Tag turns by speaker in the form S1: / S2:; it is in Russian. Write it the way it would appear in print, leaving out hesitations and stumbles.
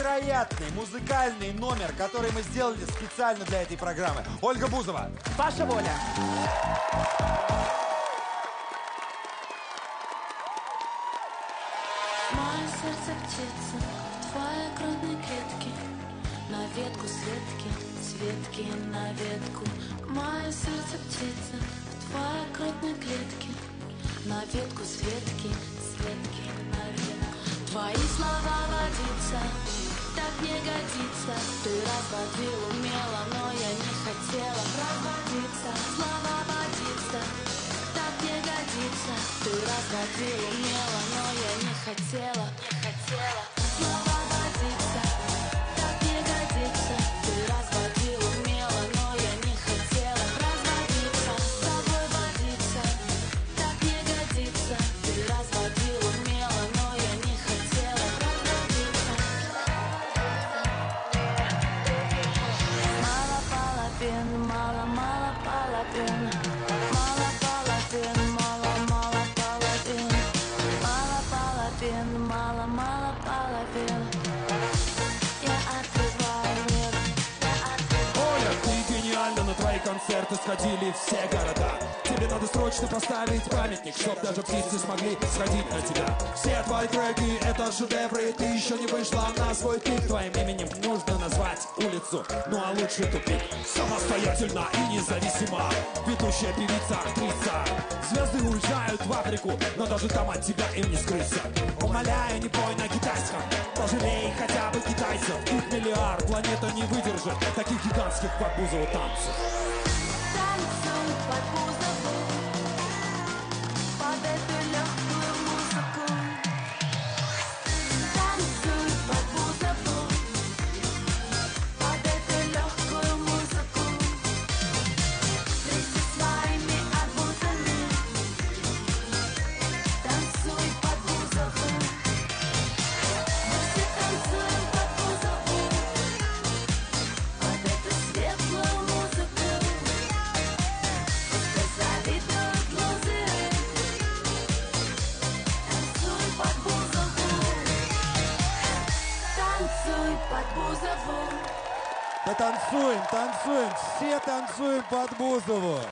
S1: невероятный музыкальный номер, который мы сделали специально для этой программы. Ольга Бузова.
S2: Ваша воля.
S3: Мое сердце птица в твоей грудной клетке, на ветку с ветки на ветку. Мое сердце птица в твоей грудной клетке, на ветку с ветки на ветку. Твои слова водица, так не годится. Ты разводил умело, но я не хотела разводиться. Слова водица, так не годится. Ты разводил умело, но я не хотела. Слова водица, так не годится. Ты разводил умело, но я не хотела разводиться. С тобой водиться, так не годится. Ты разводил умело, но я не хотела разводиться. Мало половин, мало половин. Мало половин, мало половин. Мало половин, мало половин. Я открываю мир.
S4: Оля, ты гениальна, на твои концерты сходили все города. Тебе надо срочно поставить памятник, чтоб даже птицы смогли сходить на тебя. Все твои треки — это шедевры. Ты еще не вышла на свой пик. Твоим именем нужно назвать улицу, ну а лучше тупик. Самостоятельно и независимо, ведущая певица, актриса. Звезды уезжают в Африку, но даже там от тебя им не скрыться. Умоляю, не пой на китайском, пожалей хотя бы китайцев. Их миллиард, планета не выдержит таких гигантских под Бузову танцев.
S3: Танцуй под Бузову, под эту легкую музыку. Танцуй под Бузову, под эту легкую музыку. Вместе с своими арбузами. Танцуй под Бузову. Вместе танцуем под Бузову, под эту светлую музыку. Пускай завидуют лузеры. Танцуй под Бузову. Танцуй под Бузову.
S1: Да танцуем, все танцуем под Бузову.